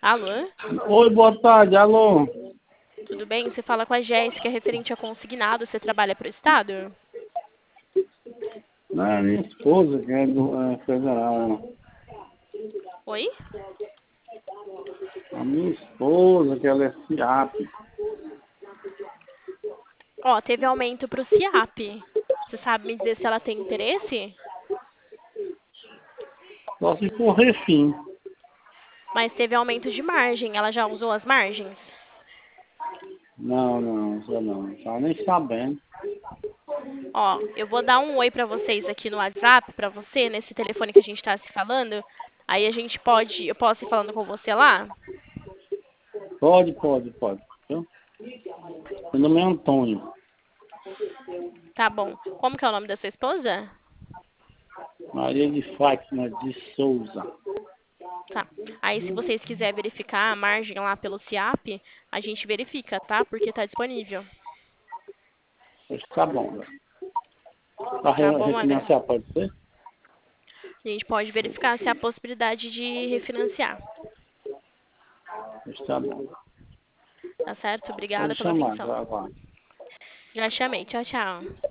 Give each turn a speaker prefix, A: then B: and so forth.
A: Alô?
B: Oi, boa tarde, alô.
A: Tudo bem? Você fala com a Jéssica, referente a consignado. Você trabalha para o Estado?
B: Não, é minha esposa que é do federal.
A: Oi?
B: A minha esposa, que ela é FIAP.
A: Ó, teve aumento para o CIAP. Você sabe me dizer se ela tem interesse?
B: Só se for refim.
A: Mas teve aumento de margem. Ela já usou as margens?
B: Não, só não. Tá nem sabendo.
A: Ó, eu vou dar um oi para vocês aqui no WhatsApp, para você, nesse telefone que a gente está se falando. Aí eu posso ir falando com você lá?
B: Pode. Viu? Meu nome é Antônio.
A: Tá bom. Como que é o nome da sua esposa?
B: Maria de Fátima de Souza.
A: Tá. Aí, se vocês quiserem verificar a margem lá pelo CIAP, a gente verifica, tá? Porque tá disponível.
B: Pois tá bom, velho. Pra
A: Tá bom, Maga?
B: refinanciar pode ser?
A: A gente pode verificar se há possibilidade de refinanciar.
B: Pois tá bom.
A: Tá certo?
B: Pode
A: Obrigada pela
B: chamar,
A: atenção.
B: já vai.
A: Já chamei. Tchau, tchau.